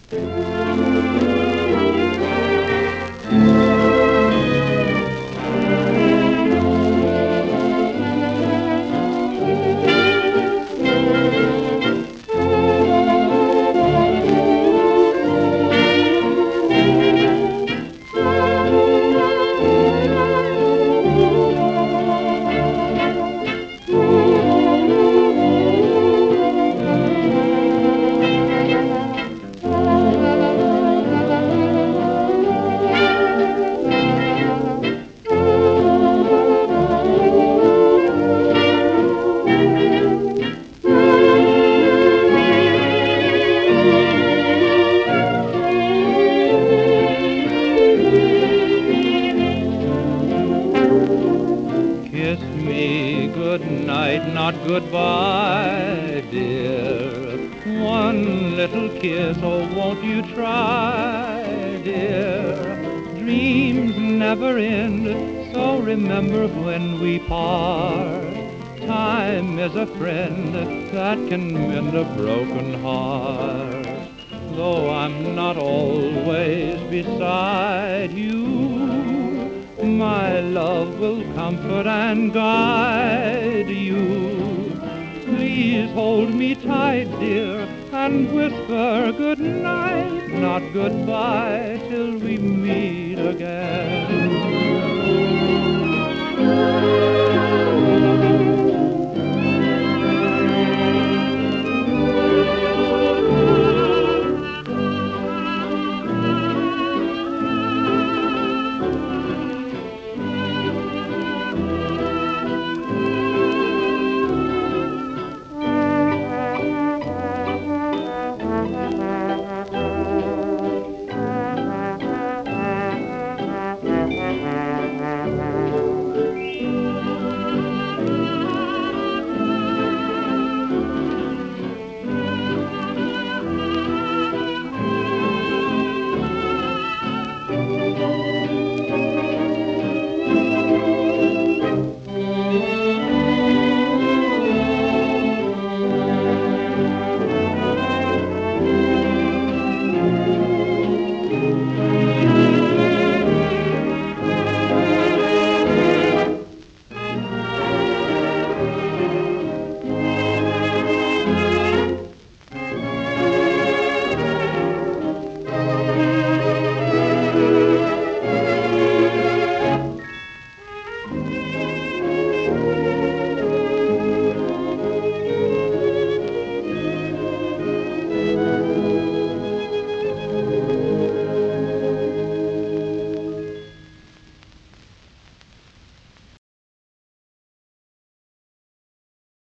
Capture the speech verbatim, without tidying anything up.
Kiss me good night, not goodbye, dear. One little kiss, oh, won't you try, dear? Dreams never end, so remember when we part. Time is a friend that can mend a broken heart. Though I'm not always beside you, my love will comfort and guide you. Please hold me tight, dear, and whisper good night, not goodbye, till we meet again.